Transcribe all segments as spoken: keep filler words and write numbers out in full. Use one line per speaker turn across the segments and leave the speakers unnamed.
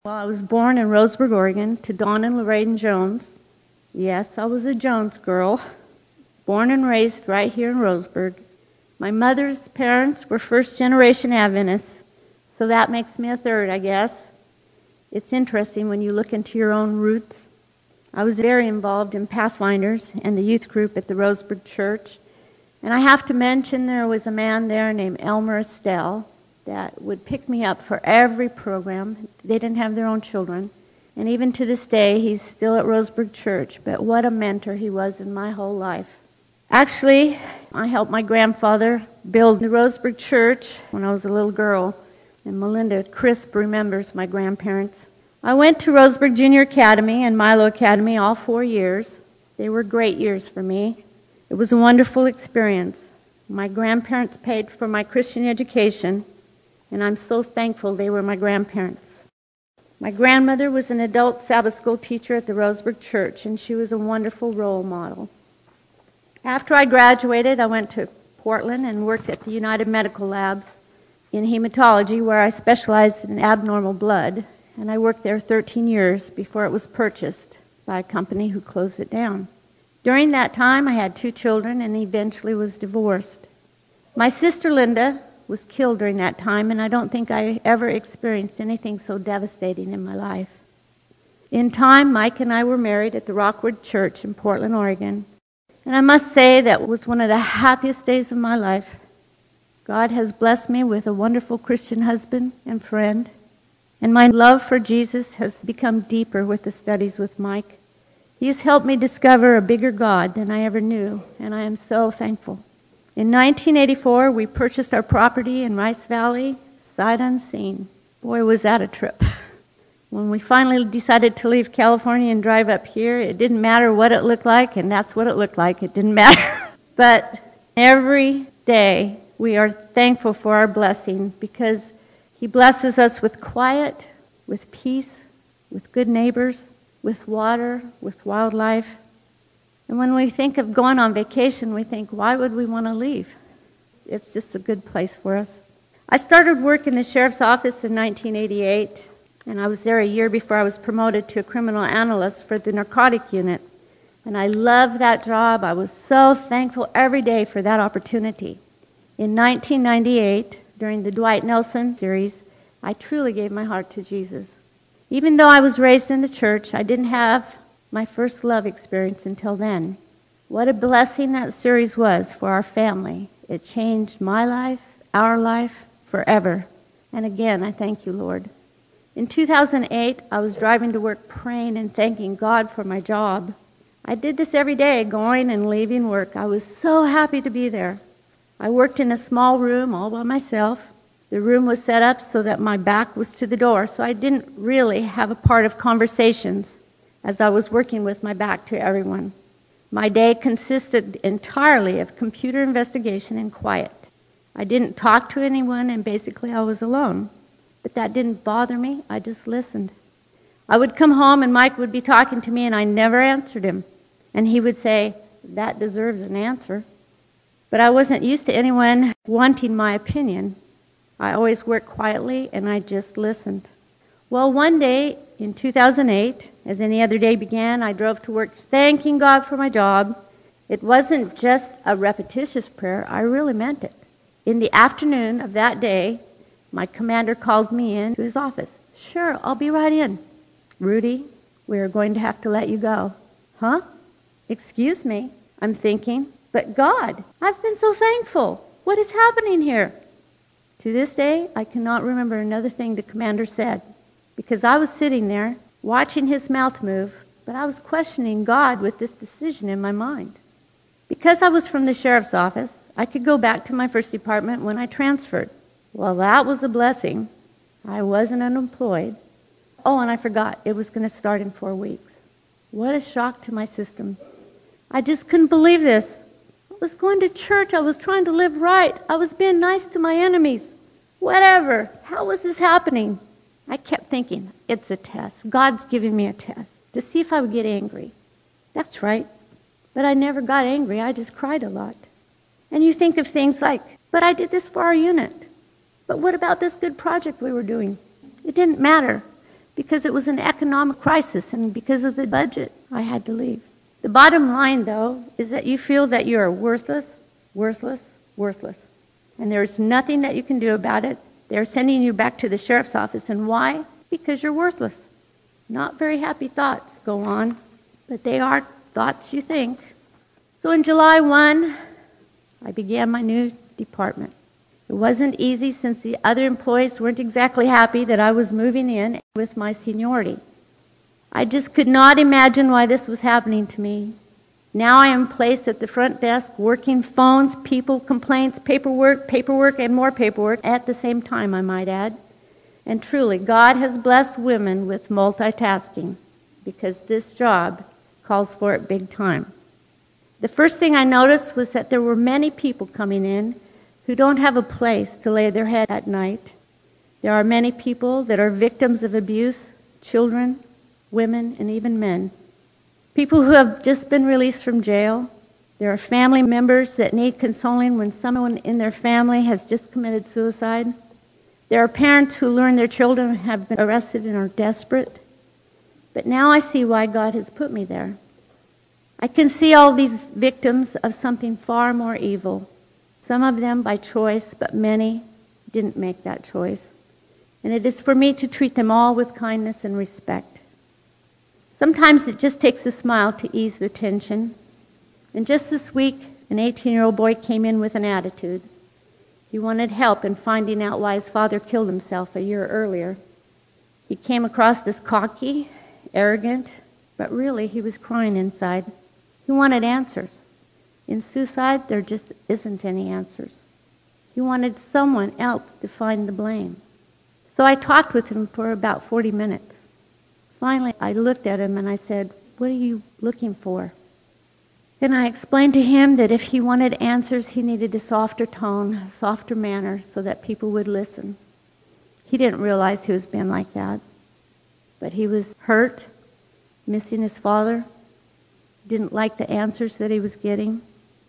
Well, I was born in Roseburg, Oregon, to Dawn and Lorraine Jones. Yes, I was a Jones girl, born and raised right here in Roseburg. My mother's parents were first-generation Adventists, so that makes me a third, I guess. It's interesting when you look into your own roots. I was very involved in Pathfinders and the youth group at the Roseburg Church. And I have to mention there was a man there named Elmer Estelle that would pick me up for every program. They didn't have their own children. And even to this day, he's still at Roseburg Church. But what a mentor he was in my whole life. Actually, I helped my grandfather build the Roseburg Church when I was a little girl. And Melinda Crisp remembers my grandparents. I went to Roseburg Junior Academy and Milo Academy all four years. They were great years for me. It was a wonderful experience. My grandparents paid for my Christian education, and I'm so thankful they were my grandparents. My grandmother was an adult Sabbath school teacher at the Roseburg Church, and she was a wonderful role model. After I graduated, I went to Portland and worked at the United Medical Labs in hematology, where I specialized in abnormal blood, and I worked there thirteen years before it was purchased by a company who closed it down. During that time, I had two children and eventually was divorced. My sister Linda was killed during that time, and I don't think I ever experienced anything so devastating in my life. In time, Mike and I were married at the Rockwood Church in Portland, Oregon, and I must say that was one of the happiest days of my life. God has blessed me with a wonderful Christian husband and friend, and my love for Jesus has become deeper with the studies with Mike. He has helped me discover a bigger God than I ever knew, and I am so thankful. In nineteen eighty-four, we purchased our property in Rice Valley, sight unseen. Boy, was that a trip. When we finally decided to leave California and drive up here, it didn't matter what it looked like, and that's what it looked like. It didn't matter. But every day, we are thankful for our blessing because He blesses us with quiet, with peace, with good neighbors, with water, with wildlife. And when we think of going on vacation, we think, why would we want to leave? It's just a good place for us. I started work in the sheriff's office in nineteen eighty-eight, and I was there a year before I was promoted to a criminal analyst for the narcotic unit. And I loved that job. I was so thankful every day for that opportunity. In nineteen ninety-eight, during the Dwight Nelson series, I truly gave my heart to Jesus. Even though I was raised in the church, I didn't have my first love experience until then. What a blessing that series was for our family. It changed my life, our life, forever. And again, I thank you, Lord. In two thousand eight, I was driving to work praying and thanking God for my job. I did this every day, going and leaving work. I was so happy to be there. I worked in a small room all by myself. The room was set up so that my back was to the door, so I didn't really have a part of conversations as I was working with my back to everyone. My day consisted entirely of computer investigation and quiet. I didn't talk to anyone, and basically I was alone. But that didn't bother me. I just listened. I would come home, and Mike would be talking to me, and I never answered him. And he would say, that deserves an answer. But I wasn't used to anyone wanting my opinion. I always worked quietly, and I just listened. Well, one day in two thousand eight, as any other day began, I drove to work thanking God for my job. It wasn't just a repetitious prayer. I really meant it. In the afternoon of that day, my commander called me in to his office. Sure, I'll be right in. Rudy, we are going to have to let you go. Huh? Excuse me, I'm thinking. But God, I've been so thankful. What is happening here? To this day, I cannot remember another thing the commander said, because I was sitting there watching his mouth move, but I was questioning God with this decision in my mind. Because I was from the sheriff's office, I could go back to my first department when I transferred. Well, that was a blessing. I wasn't unemployed. Oh, and I forgot, it was going to start in four weeks. What a shock to my system. I just couldn't believe this. I was going to church. I was trying to live right. I was being nice to my enemies. Whatever. How was this happening? I kept thinking, it's a test. God's giving me a test to see if I would get angry. That's right. But I never got angry. I just cried a lot. And you think of things like, but I did this for our unit. But what about this good project we were doing? It didn't matter. because it was an economic crisis and because of the budget, I had to leave. The bottom line, though, is that you feel that you are worthless, worthless, worthless. And there's nothing that you can do about it. They're sending you back to the sheriff's office. And why? Because you're worthless. Not very happy thoughts go on, but they are thoughts you think. So in July first, I began my new department. It wasn't easy since the other employees weren't exactly happy that I was moving in with my seniority. I just could not imagine why this was happening to me. Now I am placed at the front desk, working phones, people, complaints, paperwork, paperwork, and more paperwork at the same time, I might add. And truly, God has blessed women with multitasking because this job calls for it big time. The first thing I noticed was that there were many people coming in who don't have a place to lay their head at night. There are many people that are victims of abuse, children, women, and even men. People who have just been released from jail. There are family members that need consoling when someone in their family has just committed suicide. There are parents who learn their children have been arrested and are desperate. But now I see why God has put me there. I can see all these victims of something far more evil. Some of them by choice, but many didn't make that choice. And it is for me to treat them all with kindness and respect. Sometimes it just takes a smile to ease the tension. And just this week, an eighteen-year-old boy came in with an attitude. He wanted help in finding out why his father killed himself a year earlier. He came across as cocky, arrogant, but really he was crying inside. He wanted answers. In suicide, there just isn't any answers. He wanted someone else to find the blame. So I talked with him for about forty minutes. Finally, I looked at him and I said, "What are you looking for?" And I explained to him that if he wanted answers, he needed a softer tone, a softer manner, so that people would listen. He didn't realize he was being like that. But he was hurt, missing his father, didn't like the answers that he was getting.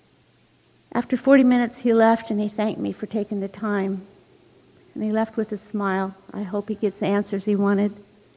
After forty minutes, he left and he thanked me for taking the time. And he left with a smile. I hope he gets the answers he wanted.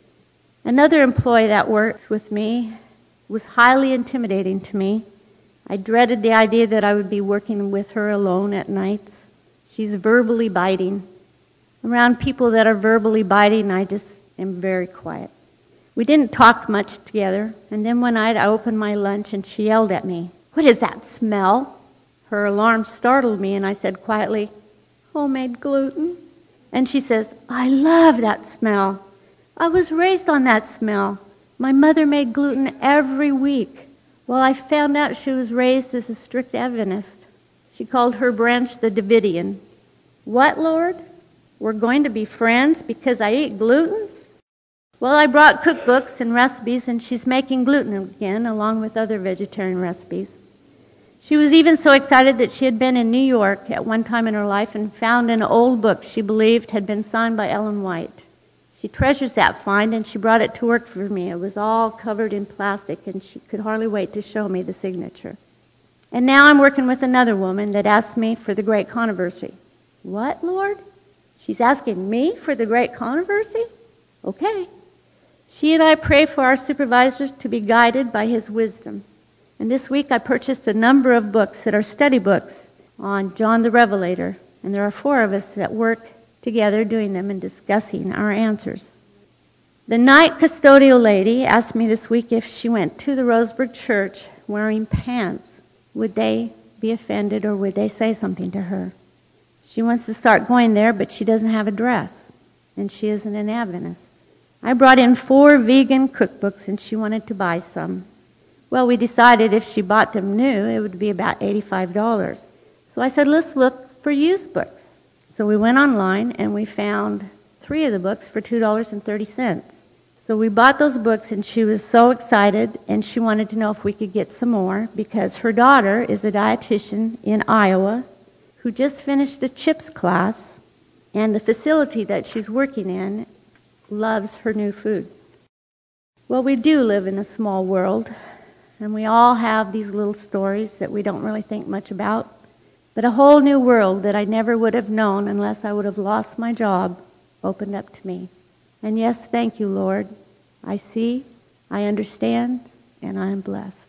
Another employee that works with me was highly intimidating to me. I dreaded the idea that I would be working with her alone at nights. She's verbally biting. Around people that are verbally biting, I just am very quiet. We didn't talk much together, and then one night I opened my lunch and she yelled at me, "What is that smell?" Her alarm startled me and I said quietly, "Homemade gluten." And she says, "I love that smell. I was raised on that smell. My mother made gluten every week." Well, I found out she was raised as a strict Adventist. She called her branch the Davidian. What, Lord? We're going to be friends because I eat gluten? Well, I brought cookbooks and recipes, and she's making gluten again, along with other vegetarian recipes. She was even so excited that she had been in New York at one time in her life and found an old book she believed had been signed by Ellen White. She treasures that find, and she brought it to work for me. It was all covered in plastic, and she could hardly wait to show me the signature. And now I'm working with another woman that asked me for the Great Controversy. What, Lord? She's asking me for the Great Controversy? Okay. She and I pray for our supervisors to be guided by his wisdom. And this week I purchased a number of books that are study books on John the Revelator. And there are four of us that work together doing them and discussing our answers. The night custodial lady asked me this week if she went to the Roseburg church wearing pants, would they be offended or would they say something to her? She wants to start going there, but she doesn't have a dress, and she isn't an Adventist. I brought in four vegan cookbooks, and she wanted to buy some. Well, we decided if she bought them new, it would be about eighty-five dollars. So I said, let's look for used books. So we went online, and we found three of the books for two dollars and thirty cents. So we bought those books, and she was so excited, and she wanted to know if we could get some more, because her daughter is a dietitian in Iowa who just finished a CHIPS class, and the facility that she's working in loves her new food. Well, we do live in a small world, and we all have these little stories that we don't really think much about. But a whole new world that I never would have known unless I would have lost my job opened up to me. And yes, thank you, Lord. I see, I understand, and I am blessed.